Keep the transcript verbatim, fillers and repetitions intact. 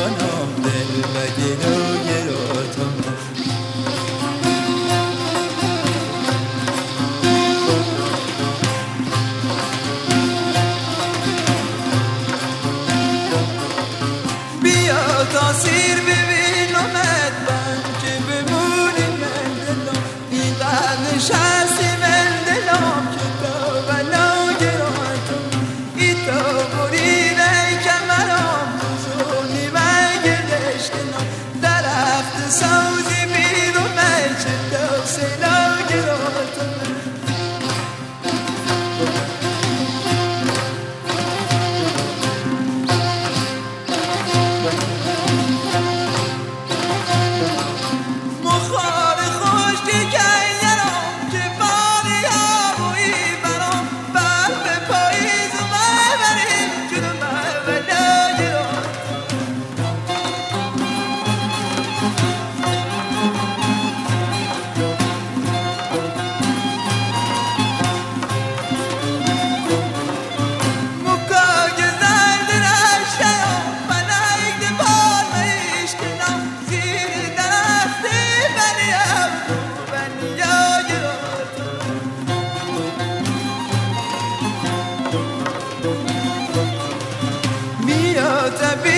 کنم دل و گلای راتم بیا تاثیر ببینمت من که بمونی من دلم اینقدر نشستی من دلم که تو بلا گراتم ای تو بریده که منم بزونی من گلشتنم درخت سوزی بیرونه که تو سلا گراتم to be